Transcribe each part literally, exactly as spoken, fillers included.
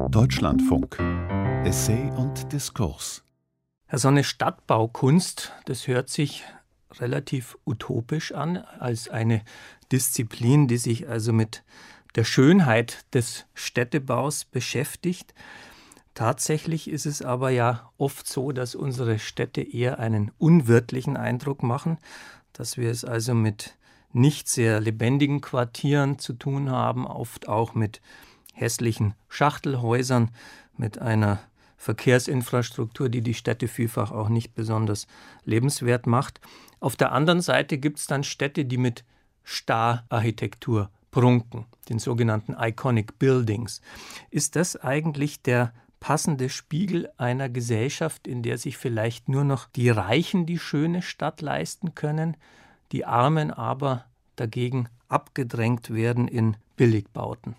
Deutschlandfunk. Essay und Diskurs. Ja, so eine Stadtbaukunst, das hört sich relativ utopisch an, als eine Disziplin, die sich also mit der Schönheit des Städtebaus beschäftigt. Tatsächlich ist es aber ja oft so, dass unsere Städte eher einen unwirtlichen Eindruck machen, dass wir es also mit nicht sehr lebendigen Quartieren zu tun haben, oft auch mit hässlichen Schachtelhäusern, mit einer Verkehrsinfrastruktur, die die Städte vielfach auch nicht besonders lebenswert macht. Auf der anderen Seite gibt es dann Städte, die mit Star-Architektur prunken, den sogenannten Iconic Buildings. Ist das eigentlich der passende Spiegel einer Gesellschaft, in der sich vielleicht nur noch die Reichen die schöne Stadt leisten können, die Armen aber dagegen abgedrängt werden in Billigbauten?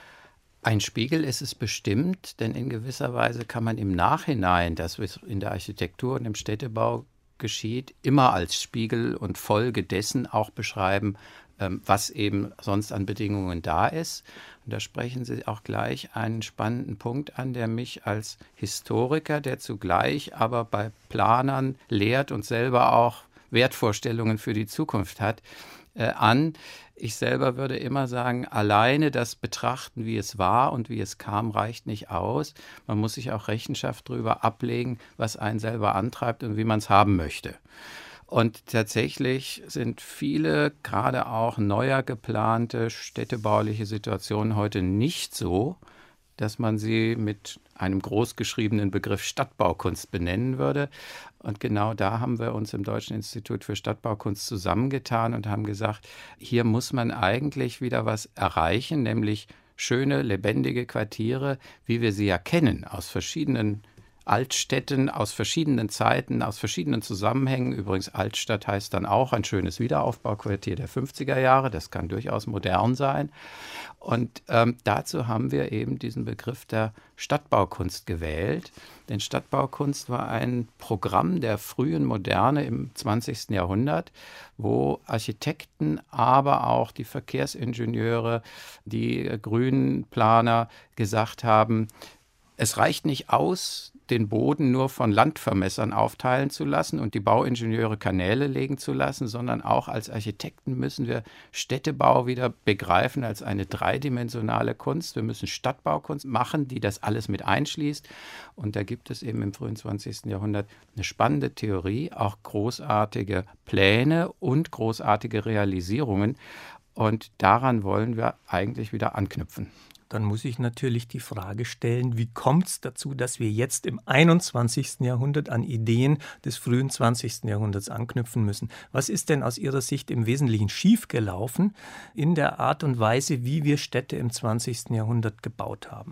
Ein Spiegel ist es bestimmt, denn in gewisser Weise kann man im Nachhinein, das was in der Architektur und im Städtebau geschieht, immer als Spiegel und Folge dessen auch beschreiben, was eben sonst an Bedingungen da ist. Und da sprechen Sie auch gleich einen spannenden Punkt an, der mich als Historiker, der zugleich aber bei Planern lehrt und selber auch Wertvorstellungen für die Zukunft hat, äh, an. Ich selber würde immer sagen, alleine das Betrachten, wie es war und wie es kam, reicht nicht aus. Man muss sich auch Rechenschaft darüber ablegen, was einen selber antreibt und wie man es haben möchte. Und tatsächlich sind viele, gerade auch neuer geplante städtebauliche Situationen heute nicht so, dass man sie mit einem großgeschriebenen Begriff Stadtbaukunst benennen würde. Und genau da haben wir uns im Deutschen Institut für Stadtbaukunst zusammengetan und haben gesagt, hier muss man eigentlich wieder was erreichen, nämlich schöne, lebendige Quartiere, wie wir sie ja kennen, aus verschiedenen Altstädten, aus verschiedenen Zeiten, aus verschiedenen Zusammenhängen. Übrigens, Altstadt heißt dann auch ein schönes Wiederaufbauquartier der fünfziger Jahre. Das kann durchaus modern sein. Und ähm, dazu haben wir eben diesen Begriff der Stadtbaukunst gewählt. Denn Stadtbaukunst war ein Programm der frühen Moderne im zwanzigsten Jahrhundert, wo Architekten, aber auch die Verkehrsingenieure, die Grünplaner gesagt haben, es reicht nicht aus, den Boden nur von Landvermessern aufteilen zu lassen und die Bauingenieure Kanäle legen zu lassen, sondern auch als Architekten müssen wir Städtebau wieder begreifen als eine dreidimensionale Kunst. Wir müssen Stadtbaukunst machen, die das alles mit einschließt. Und da gibt es eben im frühen zwanzigsten Jahrhundert eine spannende Theorie, auch großartige Pläne und großartige Realisierungen. Und daran wollen wir eigentlich wieder anknüpfen. Dann muss ich natürlich die Frage stellen, wie kommt es dazu, dass wir jetzt im einundzwanzigsten Jahrhundert an Ideen des frühen zwanzigsten Jahrhunderts anknüpfen müssen? Was ist denn aus Ihrer Sicht im Wesentlichen schiefgelaufen in der Art und Weise, wie wir Städte im zwanzigsten Jahrhundert gebaut haben?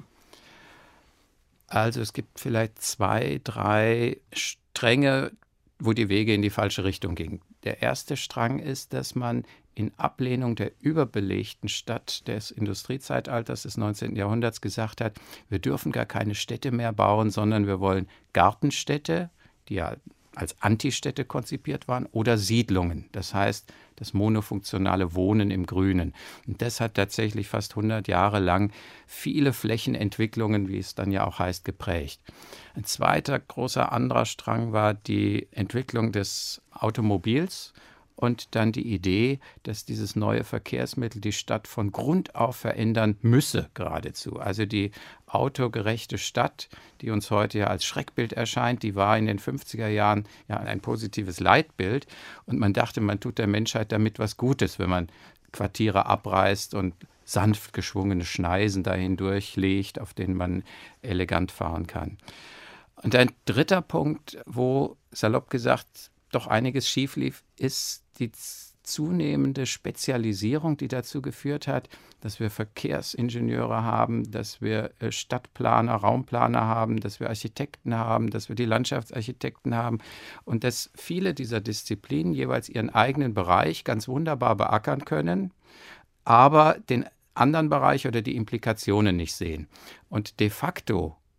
Also es gibt vielleicht zwei, drei Stränge, wo die Wege in die falsche Richtung gingen. Der erste Strang ist, dass man in Ablehnung der überbelegten Stadt des Industriezeitalters des neunzehnten Jahrhunderts gesagt hat, wir dürfen gar keine Städte mehr bauen, sondern wir wollen Gartenstädte, die ja als Antistädte konzipiert waren, oder Siedlungen. Das heißt, das monofunktionale Wohnen im Grünen. Und das hat tatsächlich fast hundert Jahre lang viele Flächenentwicklungen, wie es dann ja auch heißt, geprägt. Ein zweiter großer anderer Strang war die Entwicklung des Automobils. Und dann die Idee, dass dieses neue Verkehrsmittel die Stadt von Grund auf verändern müsse geradezu. Also die autogerechte Stadt, die uns heute ja als Schreckbild erscheint, die war in den fünfziger Jahren ja ein positives Leitbild. Und man dachte, man tut der Menschheit damit was Gutes, wenn man Quartiere abreißt und sanft geschwungene Schneisen dahin durchlegt, auf denen man elegant fahren kann. Und ein dritter Punkt, wo salopp gesagt doch einiges schief lief, ist die zunehmende Spezialisierung, die dazu geführt hat, dass wir Verkehrsingenieure haben, dass wir Stadtplaner, Raumplaner haben, dass wir Architekten haben, dass wir die Landschaftsarchitekten haben und dass viele dieser Disziplinen jeweils ihren eigenen Bereich ganz wunderbar beackern können, aber den anderen Bereich oder die Implikationen nicht sehen. Und de facto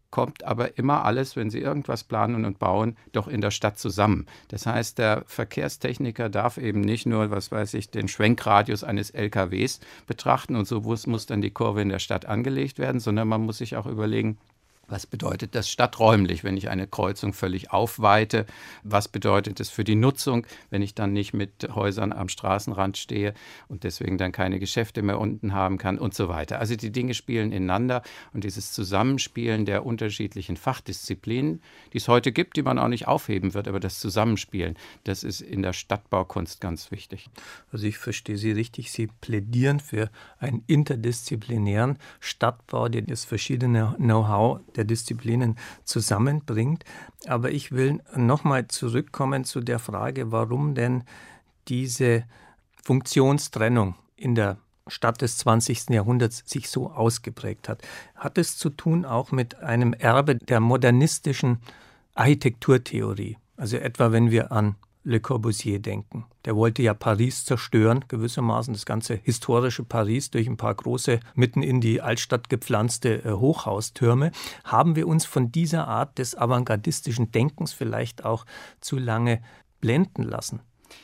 kommt aber immer alles, wenn Sie irgendwas planen und bauen, doch in der Stadt zusammen. Das heißt, der Verkehrstechniker darf eben nicht nur, was weiß ich, den Schwenkradius eines L K Ws betrachten und so muss, muss dann die Kurve in der Stadt angelegt werden, sondern man muss sich auch überlegen, was bedeutet das stadträumlich, wenn ich eine Kreuzung völlig aufweite? Was bedeutet es für die Nutzung, wenn ich dann nicht mit Häusern am Straßenrand stehe und deswegen dann keine Geschäfte mehr unten haben kann und so weiter? Also die Dinge spielen ineinander und dieses Zusammenspielen der unterschiedlichen Fachdisziplinen, die es heute gibt, die man auch nicht aufheben wird, aber das Zusammenspielen, das ist in der Stadtbaukunst ganz wichtig. Also ich verstehe Sie richtig, Sie plädieren für einen interdisziplinären Stadtbau, der das verschiedene Know-how der Disziplinen zusammenbringt. Aber ich will nochmal zurückkommen zu der Frage, warum denn diese Funktionstrennung in der Stadt des zwanzigsten Jahrhunderts sich so ausgeprägt hat. Hat es zu tun auch mit einem Erbe der modernistischen Architekturtheorie? Also etwa, wenn wir an Le Corbusier denken. Der wollte ja Paris zerstören, gewissermaßen das ganze historische Paris durch ein paar große, mitten in die Altstadt gepflanzte äh, Hochhaustürme. Haben wir uns von dieser Art des avantgardistischen Denkens vielleicht auch zu lange blenden lassen?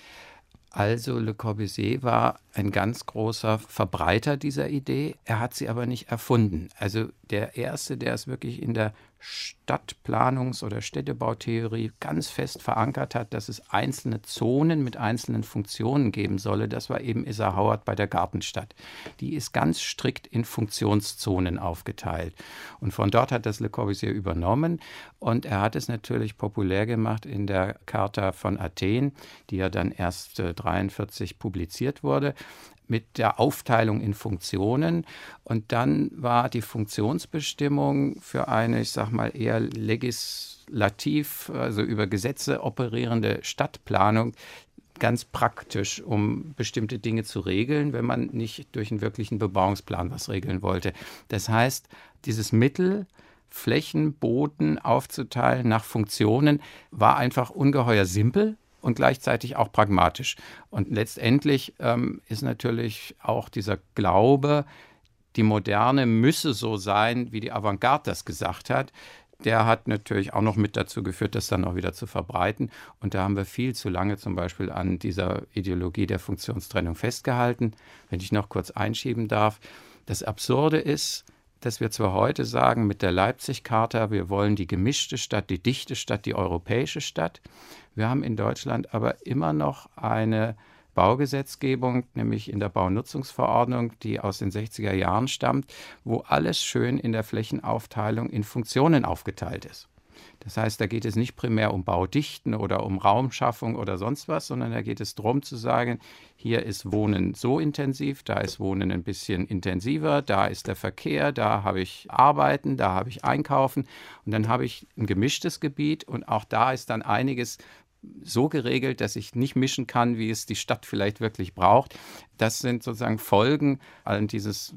Also Le Corbusier war ein ganz großer Verbreiter dieser Idee. Er hat sie aber nicht erfunden. Also der Erste, der es wirklich in der Stadtplanungs- oder Städtebautheorie ganz fest verankert hat, dass es einzelne Zonen mit einzelnen Funktionen geben solle, das war eben Isar Howard bei der Gartenstadt. Die ist ganz strikt in Funktionszonen aufgeteilt. Und von dort hat das Le Corbusier übernommen und er hat es natürlich populär gemacht in der Charta von Athen, die ja dann erst äh, dreiundvierzig publiziert wurde, mit der Aufteilung in Funktionen. Und dann war die Funktionsbestimmung für eine, ich sag mal, eher legislativ, also über Gesetze operierende Stadtplanung ganz praktisch, um bestimmte Dinge zu regeln, wenn man nicht durch einen wirklichen Bebauungsplan was regeln wollte. Das heißt, dieses Mittel, Flächen, Boden aufzuteilen nach Funktionen, war einfach ungeheuer simpel und gleichzeitig auch pragmatisch. Und letztendlich ähm, ist natürlich auch dieser Glaube, die Moderne müsse so sein, wie die Avantgarde das gesagt hat, der hat natürlich auch noch mit dazu geführt, das dann auch wieder zu verbreiten. Und da haben wir viel zu lange zum Beispiel an dieser Ideologie der Funktionstrennung festgehalten. Wenn ich noch kurz einschieben darf, das Absurde ist, dass wir zwar heute sagen, mit der Leipzig-Charta, wir wollen die gemischte Stadt, die dichte Stadt, die europäische Stadt. Wir haben in Deutschland aber immer noch eine Baugesetzgebung, nämlich in der Baunutzungsverordnung, die aus den sechziger Jahren stammt, wo alles schön in der Flächenaufteilung in Funktionen aufgeteilt ist. Das heißt, da geht es nicht primär um Baudichten oder um Raumschaffung oder sonst was, sondern da geht es darum zu sagen, hier ist Wohnen so intensiv, da ist Wohnen ein bisschen intensiver, da ist der Verkehr, da habe ich Arbeiten, da habe ich Einkaufen und dann habe ich ein gemischtes Gebiet und auch da ist dann einiges so geregelt, dass ich nicht mischen kann, wie es die Stadt vielleicht wirklich braucht. Das sind sozusagen Folgen all dieses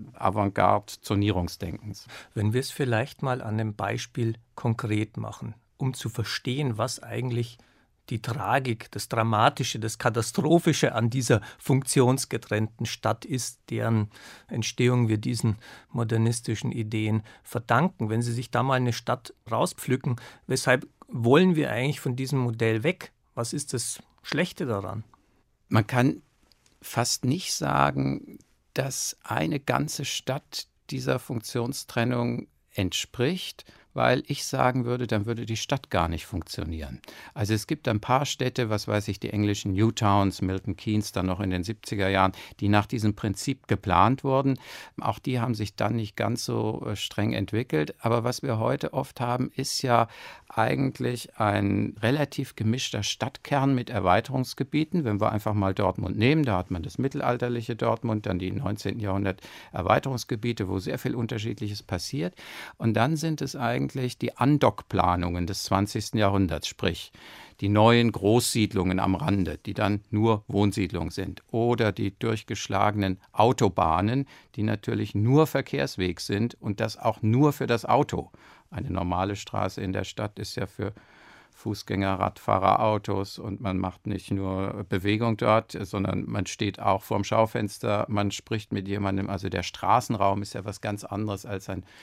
Avantgarde-Zonierungsdenkens. Wenn wir es vielleicht mal an einem Beispiel konkret machen, um zu verstehen, was eigentlich die Tragik, das Dramatische, das Katastrophische an dieser funktionsgetrennten Stadt ist, deren Entstehung wir diesen modernistischen Ideen verdanken. Wenn Sie sich da mal eine Stadt rauspflücken, weshalb wollen wir eigentlich von diesem Modell weg? Was ist das Schlechte daran? Man kann fast nicht sagen, dass eine ganze Stadt dieser Funktionstrennung entspricht, weil ich sagen würde, dann würde die Stadt gar nicht funktionieren. Also es gibt ein paar Städte, was weiß ich, die englischen Newtowns, Milton Keynes, dann noch in den siebziger Jahren, die nach diesem Prinzip geplant wurden. Auch die haben sich dann nicht ganz so streng entwickelt. Aber was wir heute oft haben, ist ja eigentlich ein relativ gemischter Stadtkern mit Erweiterungsgebieten. Wenn wir einfach mal Dortmund nehmen, da hat man das mittelalterliche Dortmund, dann die neunzehnten Jahrhundert Erweiterungsgebiete, wo sehr viel Unterschiedliches passiert. Und dann sind es eigentlich die Andock-Planungen des zwanzigsten Jahrhunderts, sprich die neuen Großsiedlungen am Rande, die dann nur Wohnsiedlungen sind, oder die durchgeschlagenen Autobahnen, die natürlich nur Verkehrsweg sind und das auch nur für das Auto. Eine normale Straße in der Stadt ist ja für Fußgänger, Radfahrer, Autos und man macht nicht nur Bewegung dort, sondern man steht auch vorm Schaufenster, man spricht mit jemandem. Also der Straßenraum ist ja was ganz anderes als ein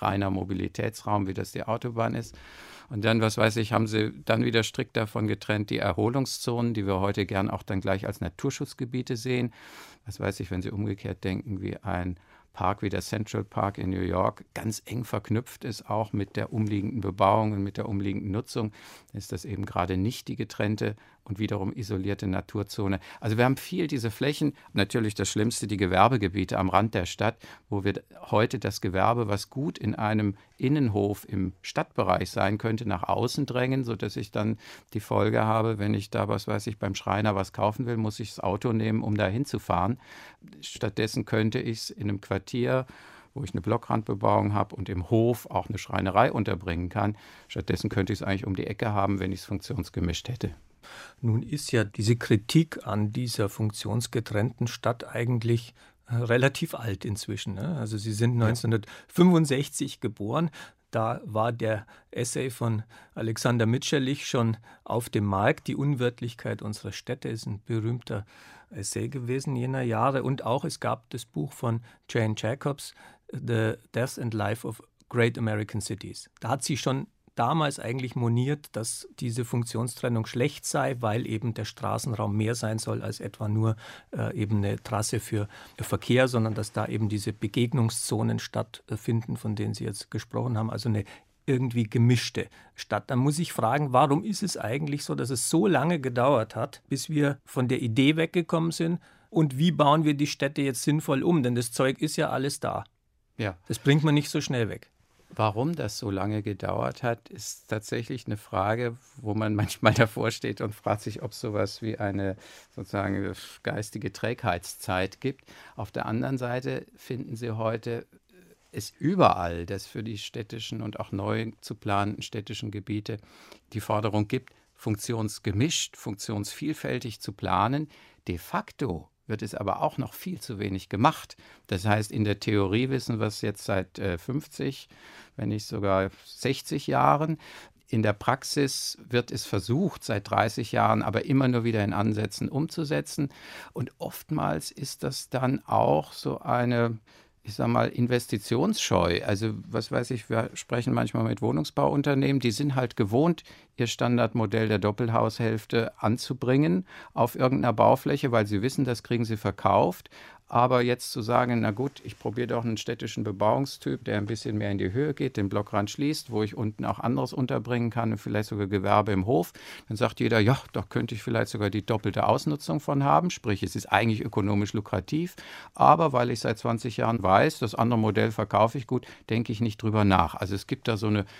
reiner Mobilitätsraum, wie das die Autobahn ist. Und dann, was weiß ich, haben sie dann wieder strikt davon getrennt, die Erholungszonen, die wir heute gern auch dann gleich als Naturschutzgebiete sehen. Was weiß ich, wenn Sie umgekehrt denken, wie ein Park wie der Central Park in New York ganz eng verknüpft ist, auch mit der umliegenden Bebauung und mit der umliegenden Nutzung, ist das eben gerade nicht die getrennte und wiederum isolierte Naturzone. Also wir haben viel diese Flächen, natürlich das Schlimmste, die Gewerbegebiete am Rand der Stadt, wo wir heute das Gewerbe, was gut in einem Innenhof im Stadtbereich sein könnte, nach außen drängen, sodass ich dann die Folge habe, wenn ich da, was weiß ich, beim Schreiner was kaufen will, muss ich das Auto nehmen, um da hinzufahren. Stattdessen könnte ich es in einem Quartier, wo ich eine Blockrandbebauung habe und im Hof auch eine Schreinerei unterbringen kann. Stattdessen könnte ich es eigentlich um die Ecke haben, wenn ich es funktionsgemischt hätte. Nun ist ja diese Kritik an dieser funktionsgetrennten Stadt eigentlich äh, relativ alt inzwischen. Ne? Also Sie sind neunzehnhundertfünfundsechzig geboren. Da war der Essay von Alexander Mitscherlich schon auf dem Markt. Die Unwirtlichkeit unserer Städte ist ein berühmter Essay gewesen jener Jahre. Und auch es gab das Buch von Jane Jacobs, The Death and Life of Great American Cities. Da hat sie schon damals eigentlich moniert, dass diese Funktionstrennung schlecht sei, weil eben der Straßenraum mehr sein soll als etwa nur äh, eben eine Trasse für Verkehr, sondern dass da eben diese Begegnungszonen stattfinden, von denen Sie jetzt gesprochen haben, also eine irgendwie gemischte Stadt. Dann muss ich fragen, warum ist es eigentlich so, dass es so lange gedauert hat, bis wir von der Idee weggekommen sind, und wie bauen wir die Städte jetzt sinnvoll um? Denn das Zeug ist ja alles da. Ja. Das bringt man nicht so schnell weg. Warum das so lange gedauert hat, ist tatsächlich eine Frage, wo man manchmal davor steht und fragt sich, ob es sowas wie eine sozusagen geistige Trägheitszeit gibt. Auf der anderen Seite finden Sie heute es überall, dass für die städtischen und auch neu zu planenden städtischen Gebiete die Forderung gibt, funktionsgemischt, funktionsvielfältig zu planen. De facto wird es aber auch noch viel zu wenig gemacht. Das heißt, in der Theorie wissen wir es jetzt seit äh, fünfzig, wenn nicht sogar sechzig Jahren. In der Praxis wird es versucht, seit dreißig Jahren, aber immer nur wieder in Ansätzen umzusetzen. Und oftmals ist das dann auch so eine, ich sage mal, investitionsscheu. Also was weiß ich, wir sprechen manchmal mit Wohnungsbauunternehmen, die sind halt gewohnt, ihr Standardmodell der Doppelhaushälfte anzubringen auf irgendeiner Baufläche, weil sie wissen, das kriegen sie verkauft. Aber jetzt zu sagen, na gut, ich probiere doch einen städtischen Bebauungstyp, der ein bisschen mehr in die Höhe geht, den Blockrand schließt, wo ich unten auch anderes unterbringen kann und vielleicht sogar Gewerbe im Hof. Dann sagt jeder, ja, da könnte ich vielleicht sogar die doppelte Ausnutzung von haben. Sprich, es ist eigentlich ökonomisch lukrativ. Aber weil ich seit zwanzig Jahren weiß, das andere Modell verkaufe ich gut, denke ich nicht drüber nach. Also es gibt da so eine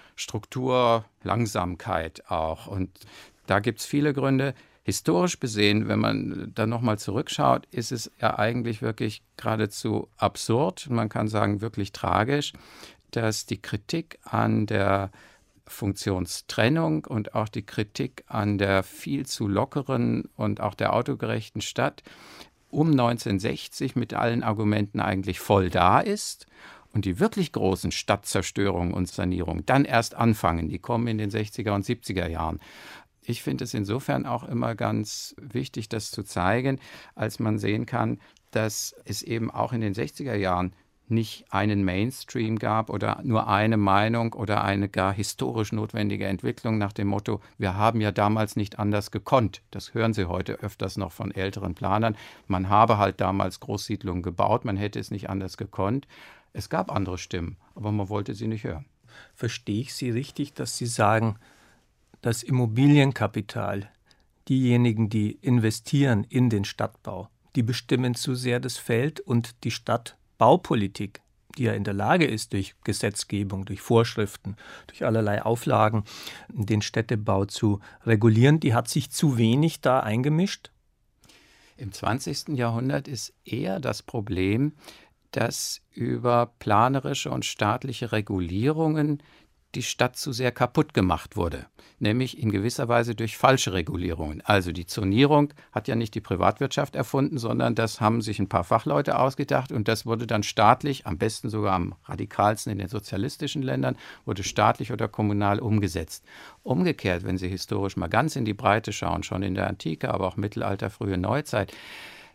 Strukturlangsamkeit auch. Und da gibt es viele Gründe. Historisch besehen, wenn man dann nochmal zurückschaut, ist es ja eigentlich wirklich geradezu absurd, man kann sagen wirklich tragisch, dass die Kritik an der Funktionstrennung und auch die Kritik an der viel zu lockeren und auch der autogerechten Stadt um neunzehnhundertsechzig mit allen Argumenten eigentlich voll da ist. Und die wirklich großen Stadtzerstörungen und Sanierungen dann erst anfangen. Die kommen in den sechziger und siebziger Jahren. Ich finde es insofern auch immer ganz wichtig, das zu zeigen, als man sehen kann, dass es eben auch in den sechziger Jahren nicht einen Mainstream gab oder nur eine Meinung oder eine gar historisch notwendige Entwicklung nach dem Motto, wir haben ja damals nicht anders gekonnt. Das hören Sie heute öfters noch von älteren Planern. Man habe halt damals Großsiedlungen gebaut, man hätte es nicht anders gekonnt. Es gab andere Stimmen, aber man wollte sie nicht hören. Verstehe ich Sie richtig, dass Sie sagen, das Immobilienkapital, diejenigen, die investieren in den Stadtbau, die bestimmen zu sehr das Feld, und die Stadtbaupolitik, die ja in der Lage ist, durch Gesetzgebung, durch Vorschriften, durch allerlei Auflagen den Städtebau zu regulieren, die hat sich zu wenig da eingemischt? Im zwanzigsten Jahrhundert ist eher das Problem, dass über planerische und staatliche Regulierungen die Stadt zu sehr kaputt gemacht wurde, nämlich in gewisser Weise durch falsche Regulierungen. Also die Zonierung hat ja nicht die Privatwirtschaft erfunden, sondern das haben sich ein paar Fachleute ausgedacht, und das wurde dann staatlich, am besten sogar am radikalsten in den sozialistischen Ländern, wurde staatlich oder kommunal umgesetzt. Umgekehrt, wenn Sie historisch mal ganz in die Breite schauen, schon in der Antike, aber auch Mittelalter, frühe Neuzeit,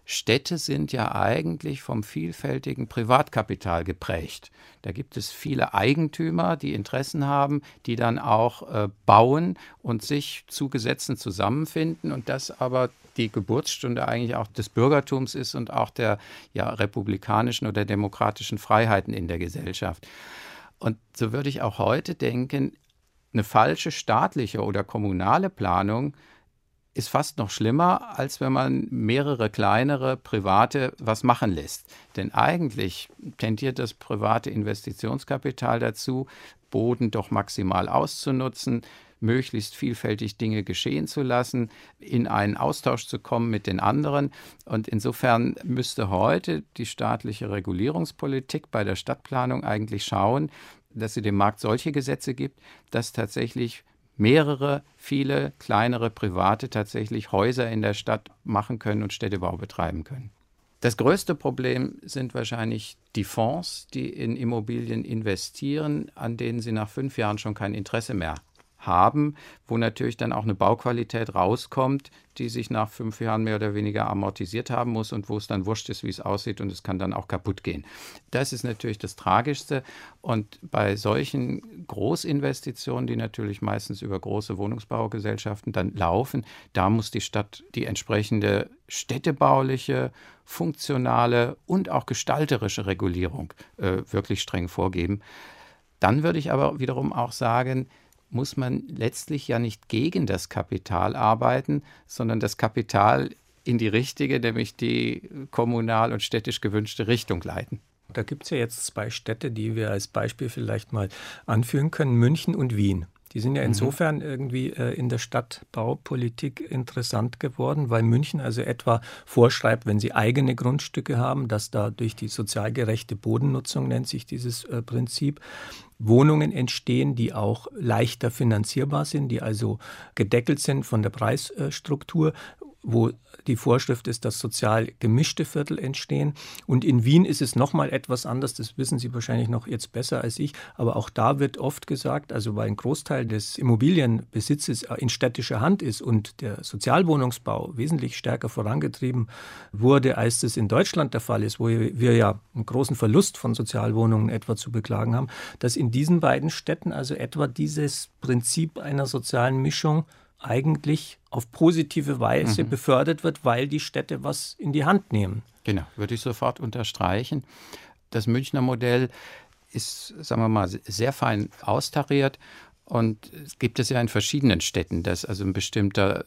Städte sind ja eigentlich vom vielfältigen Privatkapital geprägt. Da gibt es viele Eigentümer, die Interessen haben, die dann auch äh, bauen und sich zu Gesetzen zusammenfinden und das aber die Geburtsstunde eigentlich auch des Bürgertums ist und auch der ja, republikanischen oder demokratischen Freiheiten in der Gesellschaft. Und so würde ich auch heute denken, eine falsche staatliche oder kommunale Planung ist fast noch schlimmer, als wenn man mehrere kleinere Private was machen lässt. Denn eigentlich tendiert das private Investitionskapital dazu, Boden doch maximal auszunutzen, möglichst vielfältig Dinge geschehen zu lassen, in einen Austausch zu kommen mit den anderen. Und insofern müsste heute die staatliche Regulierungspolitik bei der Stadtplanung eigentlich schauen, dass sie dem Markt solche Gesetze gibt, dass tatsächlich mehrere, viele kleinere Private tatsächlich Häuser in der Stadt machen können und Städtebau betreiben können. Das größte Problem sind wahrscheinlich die Fonds, die in Immobilien investieren, an denen sie nach fünf Jahren schon kein Interesse mehr haben, wo natürlich dann auch eine Bauqualität rauskommt, die sich nach fünf Jahren mehr oder weniger amortisiert haben muss und wo es dann wurscht ist, wie es aussieht und es kann dann auch kaputt gehen. Das ist natürlich das Tragischste und bei solchen Großinvestitionen, die natürlich meistens über große Wohnungsbaugesellschaften dann laufen, da muss die Stadt die entsprechende städtebauliche, funktionale und auch gestalterische Regulierung äh, wirklich streng vorgeben. Dann würde ich aber wiederum auch sagen, muss man letztlich ja nicht gegen das Kapital arbeiten, sondern das Kapital in die richtige, nämlich die kommunal und städtisch gewünschte Richtung leiten. Da gibt es ja jetzt zwei Städte, die wir als Beispiel vielleicht mal anführen können, München und Wien. Die sind ja insofern irgendwie äh, in der Stadtbaupolitik interessant geworden, weil München also etwa vorschreibt, wenn sie eigene Grundstücke haben, dass da durch die sozial gerechte Bodennutzung, nennt sich dieses äh, Prinzip, Wohnungen entstehen, die auch leichter finanzierbar sind, die also gedeckelt sind von der Preisstruktur, wo die Vorschrift ist, dass sozial gemischte Viertel entstehen. Und in Wien ist es nochmal etwas anders, das wissen Sie wahrscheinlich noch jetzt besser als ich, aber auch da wird oft gesagt, also weil ein Großteil des Immobilienbesitzes in städtischer Hand ist und der Sozialwohnungsbau wesentlich stärker vorangetrieben wurde, als das in Deutschland der Fall ist, wo wir ja einen großen Verlust von Sozialwohnungen etwa zu beklagen haben, dass in diesen beiden Städten also etwa dieses Prinzip einer sozialen Mischung eigentlich auf positive Weise mhm. befördert wird, weil die Städte was in die Hand nehmen. Genau, würde ich sofort unterstreichen. Das Münchner Modell ist, sagen wir mal, sehr fein austariert und es gibt es ja in verschiedenen Städten, dass also ein bestimmter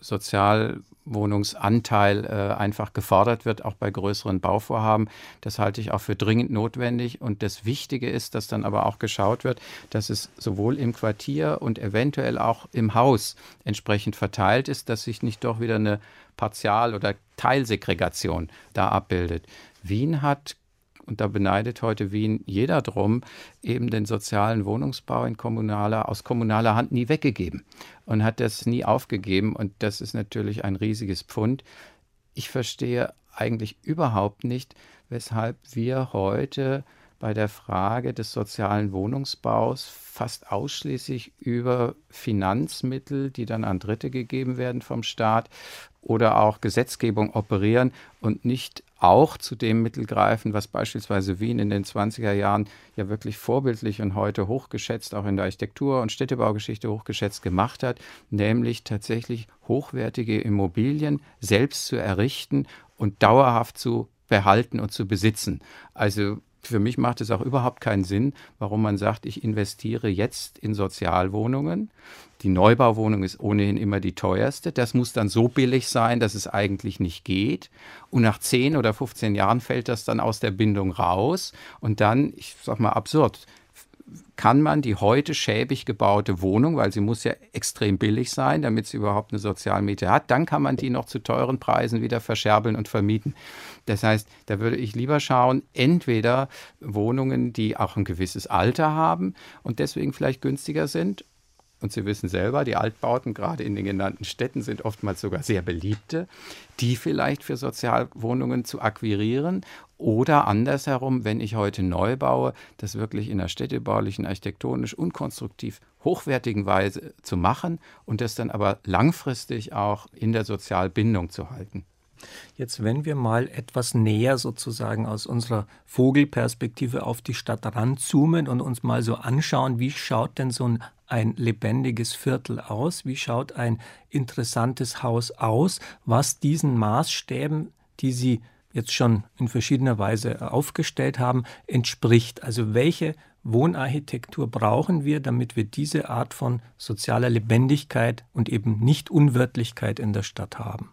Sozialwohnungsanteil äh, einfach gefordert wird, auch bei größeren Bauvorhaben. Das halte ich auch für dringend notwendig und das Wichtige ist, dass dann aber auch geschaut wird, dass es sowohl im Quartier und eventuell auch im Haus entsprechend verteilt ist, dass sich nicht doch wieder eine Partial- oder Teilsegregation da abbildet. Wien hat, und da beneidet heute Wien jeder drum, eben den sozialen Wohnungsbau in kommunaler, aus kommunaler Hand nie weggegeben und hat das nie aufgegeben. Und das ist natürlich ein riesiges Pfund. Ich verstehe eigentlich überhaupt nicht, weshalb wir heute bei der Frage des sozialen Wohnungsbaus fast ausschließlich über Finanzmittel, die dann an Dritte gegeben werden vom Staat, oder auch Gesetzgebung operieren und nicht auch zu dem Mittel greifen, was beispielsweise Wien in den zwanziger Jahren ja wirklich vorbildlich und heute hochgeschätzt, auch in der Architektur- und Städtebaugeschichte hochgeschätzt gemacht hat, nämlich tatsächlich hochwertige Immobilien selbst zu errichten und dauerhaft zu behalten und zu besitzen. Also für mich macht es auch überhaupt keinen Sinn, warum man sagt, ich investiere jetzt in Sozialwohnungen. Die Neubauwohnung ist ohnehin immer die teuerste. Das muss dann so billig sein, dass es eigentlich nicht geht. Und nach zehn oder fünfzehn Jahren fällt das dann aus der Bindung raus. Und dann, ich sag mal absurd, kann man die heute schäbig gebaute Wohnung, weil sie muss ja extrem billig sein, damit sie überhaupt eine Sozialmiete hat, dann kann man die noch zu teuren Preisen wieder verscherbeln und vermieten. Das heißt, da würde ich lieber schauen, entweder Wohnungen, die auch ein gewisses Alter haben und deswegen vielleicht günstiger sind. Und Sie wissen selber, die Altbauten, gerade in den genannten Städten, sind oftmals sogar sehr beliebte, die vielleicht für Sozialwohnungen zu akquirieren. Oder andersherum, wenn ich heute neu baue, das wirklich in einer städtebaulichen, architektonisch und konstruktiv hochwertigen Weise zu machen und das dann aber langfristig auch in der Sozialbindung zu halten. Jetzt, wenn wir mal etwas näher sozusagen aus unserer Vogelperspektive auf die Stadt ranzoomen und uns mal so anschauen, wie schaut denn so ein, ein lebendiges Viertel aus? Wie schaut ein interessantes Haus aus, was diesen Maßstäben, die Sie jetzt schon in verschiedener Weise aufgestellt haben, entspricht? Also welche Wohnarchitektur brauchen wir, damit wir diese Art von sozialer Lebendigkeit und eben Nicht-Unwirtlichkeit in der Stadt haben?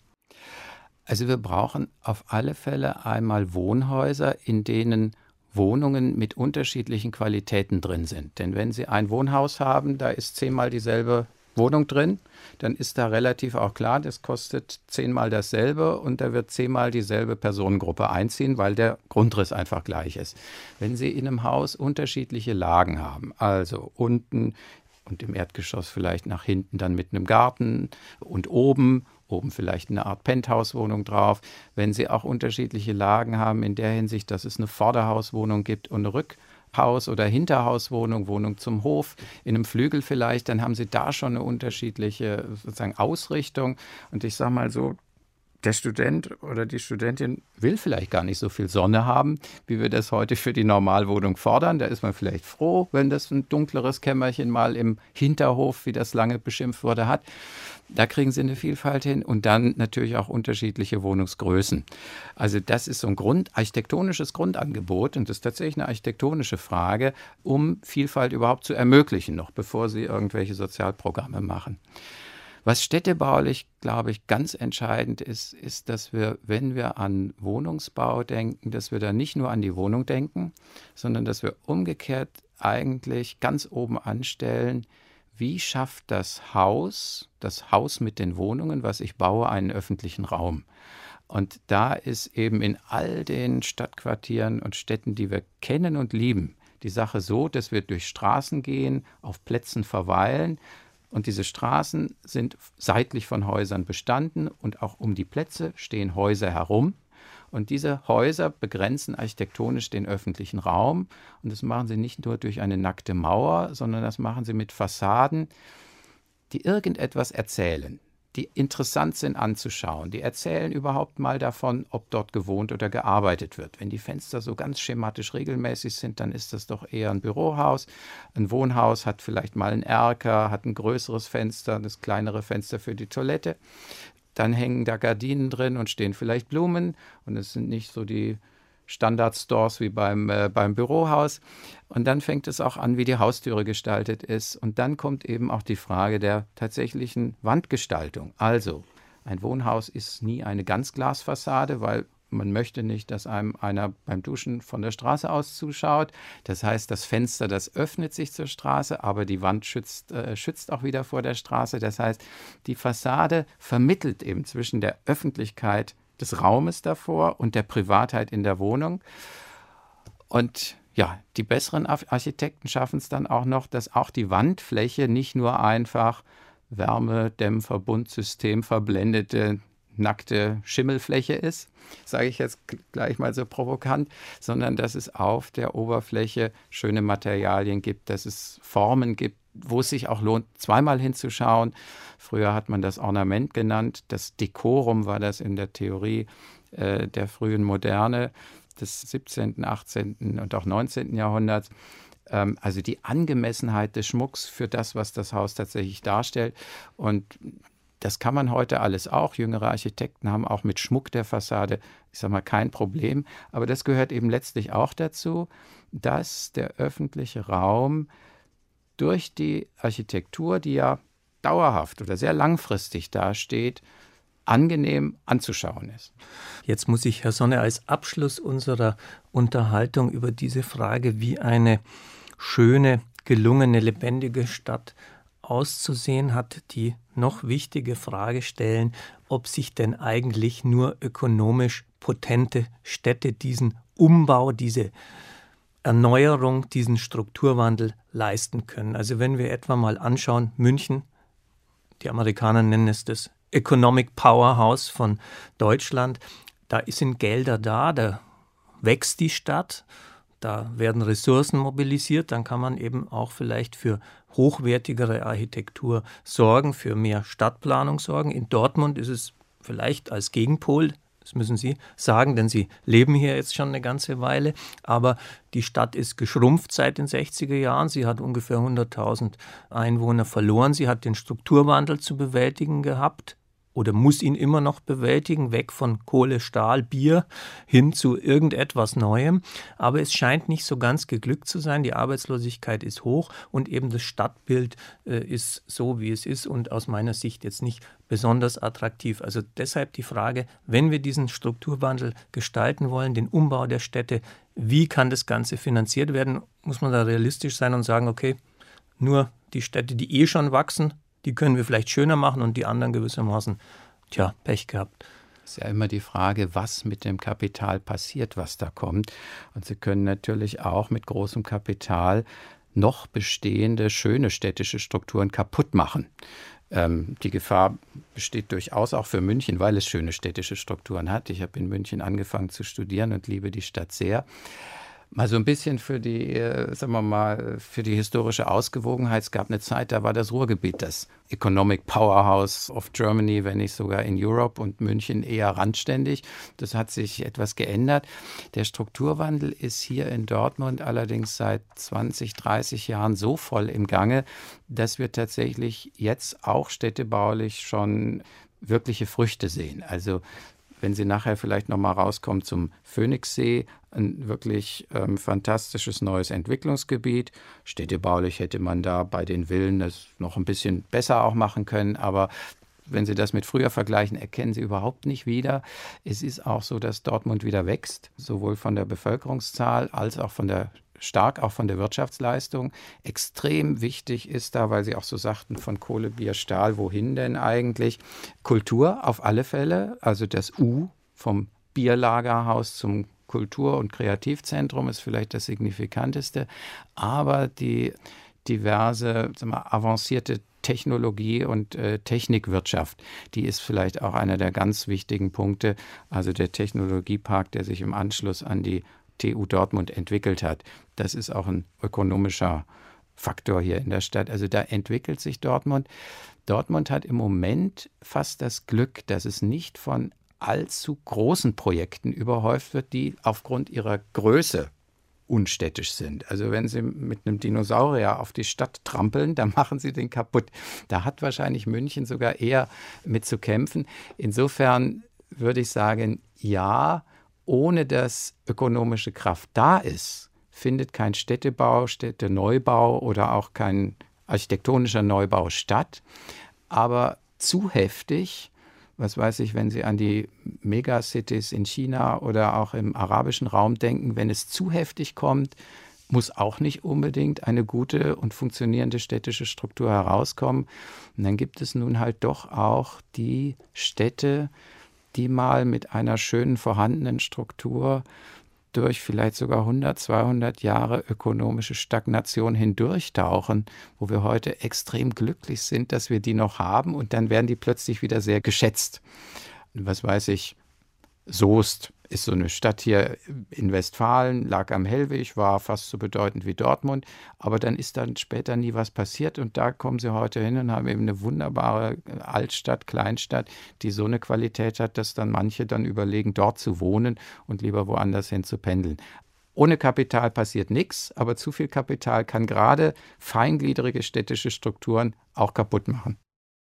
Also wir brauchen auf alle Fälle einmal Wohnhäuser, in denen Wohnungen mit unterschiedlichen Qualitäten drin sind. Denn wenn Sie ein Wohnhaus haben, da ist zehnmal dieselbe Wohnung drin, dann ist da relativ auch klar, das kostet zehnmal dasselbe und da wird zehnmal dieselbe Personengruppe einziehen, weil der Grundriss einfach gleich ist. Wenn Sie in einem Haus unterschiedliche Lagen haben, also unten und im Erdgeschoss vielleicht nach hinten dann mit einem Garten und oben, oben vielleicht eine Art Penthouse-Wohnung drauf, wenn Sie auch unterschiedliche Lagen haben in der Hinsicht, dass es eine Vorderhauswohnung gibt und eine Rückhaus- oder Hinterhauswohnung, Wohnung zum Hof, in einem Flügel vielleicht, dann haben Sie da schon eine unterschiedliche sozusagen Ausrichtung. Und ich sage mal so, der Student oder die Studentin will vielleicht gar nicht so viel Sonne haben, wie wir das heute für die Normalwohnung fordern. Da ist man vielleicht froh, wenn das ein dunkleres Kämmerchen mal im Hinterhof, wie das lange beschimpft wurde, hat. Da kriegen Sie eine Vielfalt hin und dann natürlich auch unterschiedliche Wohnungsgrößen. Also das ist so ein Grund, architektonisches Grundangebot und das ist tatsächlich eine architektonische Frage, um Vielfalt überhaupt zu ermöglichen, noch bevor Sie irgendwelche Sozialprogramme machen. Was städtebaulich, glaube ich, ganz entscheidend ist, ist, dass wir, wenn wir an Wohnungsbau denken, dass wir da nicht nur an die Wohnung denken, sondern dass wir umgekehrt eigentlich ganz oben anstellen, wie schafft das Haus, das Haus mit den Wohnungen, was ich baue, einen öffentlichen Raum. Und da ist eben in all den Stadtquartieren und Städten, die wir kennen und lieben, die Sache so, dass wir durch Straßen gehen, auf Plätzen verweilen. Und diese Straßen sind seitlich von Häusern bestanden und auch um die Plätze stehen Häuser herum. Und diese Häuser begrenzen architektonisch den öffentlichen Raum. Und das machen sie nicht nur durch eine nackte Mauer, sondern das machen sie mit Fassaden, die irgendetwas erzählen, die interessant sind anzuschauen. Die erzählen überhaupt mal davon, ob dort gewohnt oder gearbeitet wird. Wenn die Fenster so ganz schematisch regelmäßig sind, dann ist das doch eher ein Bürohaus. Ein Wohnhaus hat vielleicht mal einen Erker, hat ein größeres Fenster, das kleinere Fenster für die Toilette. Dann hängen da Gardinen drin und stehen vielleicht Blumen. Und es sind nicht so die Standardstores wie beim, äh, beim Bürohaus. Und dann fängt es auch an, wie die Haustüre gestaltet ist. Und dann kommt eben auch die Frage der tatsächlichen Wandgestaltung. Also, ein Wohnhaus ist nie eine Ganzglasfassade, weil man möchte nicht, dass einem einer beim Duschen von der Straße aus zuschaut. Das heißt, das Fenster, das öffnet sich zur Straße, aber die Wand schützt, äh, schützt auch wieder vor der Straße. Das heißt, die Fassade vermittelt eben zwischen der Öffentlichkeit des Raumes davor und der Privatheit in der Wohnung. Und ja, die besseren Architekten schaffen es dann auch noch, dass auch die Wandfläche nicht nur einfach Wärmedämpfer, Buntsystem, verblendete, nackte Schimmelfläche ist, sage ich jetzt gleich mal so provokant, sondern dass es auf der Oberfläche schöne Materialien gibt, dass es Formen gibt, wo es sich auch lohnt, zweimal hinzuschauen. Früher hat man das Ornament genannt, das Dekorum war das in der Theorie äh, der frühen Moderne des siebzehnten, achtzehnten und auch neunzehnten Jahrhunderts. Ähm, also die Angemessenheit des Schmucks für das, was das Haus tatsächlich darstellt. Und das kann man heute alles auch. Jüngere Architekten haben auch mit Schmuck der Fassade, ich sage mal, kein Problem. Aber das gehört eben letztlich auch dazu, dass der öffentliche Raum durch die Architektur, die ja dauerhaft oder sehr langfristig dasteht, angenehm anzuschauen ist. Jetzt muss ich, Herr Sonne, als Abschluss unserer Unterhaltung über diese Frage, wie eine schöne, gelungene, lebendige Stadt auszusehen hat, die noch wichtige Frage stellen, ob sich denn eigentlich nur ökonomisch potente Städte diesen Umbau, diese Erneuerung, diesen Strukturwandel leisten können. Also wenn wir etwa mal anschauen, München, die Amerikaner nennen es das Economic Powerhouse von Deutschland, da sind Gelder da, da wächst die Stadt, da werden Ressourcen mobilisiert, dann kann man eben auch vielleicht für hochwertigere Architektur sorgen, für mehr Stadtplanung sorgen. In Dortmund ist es vielleicht als Gegenpol Das müssen Sie sagen, denn Sie leben hier jetzt schon eine ganze Weile. Aber die Stadt ist geschrumpft seit den sechziger Jahren. Sie hat ungefähr hunderttausend Einwohner verloren. Sie hat den Strukturwandel zu bewältigen gehabt oder muss ihn immer noch bewältigen, weg von Kohle, Stahl, Bier hin zu irgendetwas Neuem. Aber es scheint nicht so ganz geglückt zu sein. Die Arbeitslosigkeit ist hoch und eben das Stadtbild äh, ist so, wie es ist und aus meiner Sicht jetzt nicht besonders attraktiv. Also deshalb die Frage, wenn wir diesen Strukturwandel gestalten wollen, den Umbau der Städte, wie kann das Ganze finanziert werden? Muss man da realistisch sein und sagen, okay, nur die Städte, die eh schon wachsen, die können wir vielleicht schöner machen und die anderen gewissermaßen, tja, Pech gehabt. Es ist ja immer die Frage, was mit dem Kapital passiert, was da kommt. Und Sie können natürlich auch mit großem Kapital noch bestehende, schöne städtische Strukturen kaputt machen. Ähm, die Gefahr besteht durchaus auch für München, weil es schöne städtische Strukturen hat. Ich habe in München angefangen zu studieren und liebe die Stadt sehr. Mal so ein bisschen für die, äh, sagen wir mal, für die historische Ausgewogenheit. Es gab eine Zeit, da war das Ruhrgebiet das Economic Powerhouse of Germany, wenn nicht sogar in Europe, und München eher randständig. Das hat sich etwas geändert. Der Strukturwandel ist hier in Dortmund allerdings seit zwanzig, dreißig Jahren so voll im Gange, dass wir tatsächlich jetzt auch städtebaulich schon wirkliche Früchte sehen. Also wenn Sie nachher vielleicht noch mal rauskommen zum Phoenixsee, ein wirklich ähm, fantastisches neues Entwicklungsgebiet. Städtebaulich hätte man da bei den Villen das noch ein bisschen besser auch machen können, aber wenn Sie das mit früher vergleichen, erkennen Sie überhaupt nicht wieder. Es ist auch so, dass Dortmund wieder wächst, sowohl von der Bevölkerungszahl als auch von der stark auch von der Wirtschaftsleistung. Extrem wichtig ist da, weil Sie auch so sagten, von Kohle, Bier, Stahl, wohin denn eigentlich? Kultur auf alle Fälle, also das U vom Bierlagerhaus zum Kultur- und Kreativzentrum ist vielleicht das Signifikanteste, aber die diverse, sagen wir, avancierte Technologie und äh, Technikwirtschaft, die ist vielleicht auch einer der ganz wichtigen Punkte, also der Technologiepark, der sich im Anschluss an die T U Dortmund entwickelt hat. Das ist auch ein ökonomischer Faktor hier in der Stadt. Also da entwickelt sich Dortmund. Dortmund hat im Moment fast das Glück, dass es nicht von allzu großen Projekten überhäuft wird, die aufgrund ihrer Größe unstädtisch sind. Also wenn Sie mit einem Dinosaurier auf die Stadt trampeln, dann machen Sie den kaputt. Da hat wahrscheinlich München sogar eher mit zu kämpfen. Insofern würde ich sagen, ja, ohne dass ökonomische Kraft da ist, findet kein Städtebau, Städteneubau oder auch kein architektonischer Neubau statt. Aber zu heftig, was weiß ich, wenn Sie an die Megacities in China oder auch im arabischen Raum denken, wenn es zu heftig kommt, muss auch nicht unbedingt eine gute und funktionierende städtische Struktur herauskommen. Und dann gibt es nun halt doch auch die Städte, die mal mit einer schönen vorhandenen Struktur durch vielleicht sogar hundert, zweihundert Jahre ökonomische Stagnation hindurchtauchen, wo wir heute extrem glücklich sind, dass wir die noch haben, und dann werden die plötzlich wieder sehr geschätzt. Was weiß ich, Soest ist so eine Stadt hier in Westfalen, lag am Hellweg, war fast so bedeutend wie Dortmund, aber dann ist dann später nie was passiert, und da kommen sie heute hin und haben eben eine wunderbare Altstadt, Kleinstadt, die so eine Qualität hat, dass dann manche dann überlegen, dort zu wohnen und lieber woanders hin zu pendeln. Ohne Kapital passiert nichts, aber zu viel Kapital kann gerade feingliedrige städtische Strukturen auch kaputt machen.